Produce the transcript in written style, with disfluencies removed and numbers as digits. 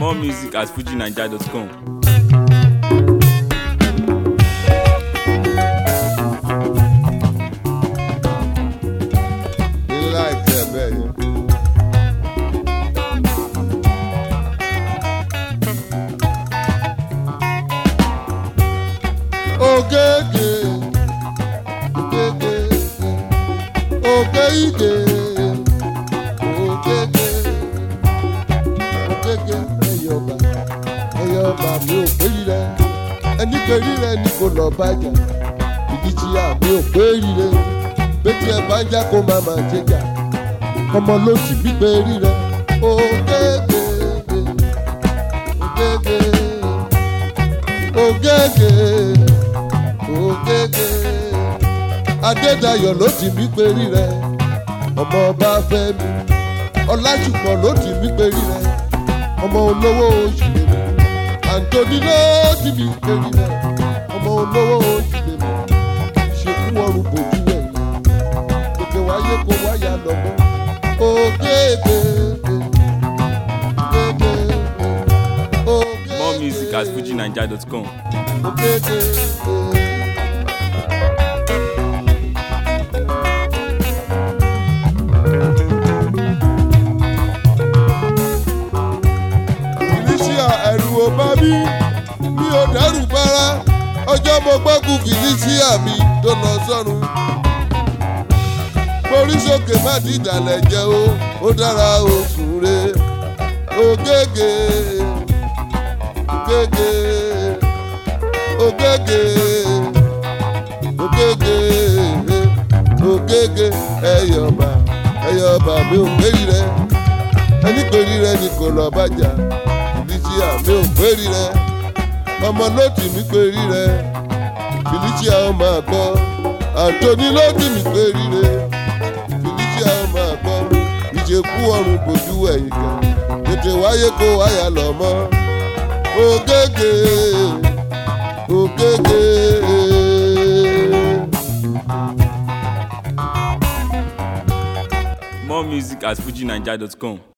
More music at fujinaija.com. Ẹyọba mi ò péri rẹ, ẹni péri rẹ ni kò lọ bàjá. Ìdíjìyà mi ò péri rẹ, bẹ́tí ẹ bá ń já kó má má jẹjà. Ọmọ ló ti bí péri rẹ, ògègè, ògègè, ògègè, ògègè. Adédayọ̀ ló ti bí péri rẹ, ọmọ ọba Fẹ́mi. Ọlájùmọ̀ ló ti bí péri rẹ, ọmọ olówó oṣù lèmi. Àǹtọ́ni ló ti bí péri rẹ, ọmọ olówó oṣù lèmi. Ṣèkú ọrùn bòjú ẹ̀yìn, tètè wáyé kó wáyà lọ́gbọ́n. Ògègè, ògègè, ògègè. More music at fujinaija.com. Ògègè. Ẹ̀rù ò bá mi ò dẹ́rù bára ọjọ́ mo gbẹ́kù Fìlíṣíà mi tó lọ sọ́run. Borí sókè má ti ìdàlẹ̀ jẹ́ ó dára oṣù re. Ògègè, ògègè, ògègè, ògègè, ògègè. Ẹyọba mi ò péri rẹ, ẹni péri rẹ ni kò lọ bàjá. Mi ò péri rẹ, ọmọ ló tì mí péri rẹ. Fìlíṣíà ó máa gbọ́, Àǹtọ́ni ló tì mí péri rẹ. Fìlíṣíà ó máa gbọ́, ìṣekú ọrùn bòjú ẹ̀yìn kan. Tètè wáyé kó wáyà lọ mọ́. Ògègè, ògègè. More music at fujinaija.com.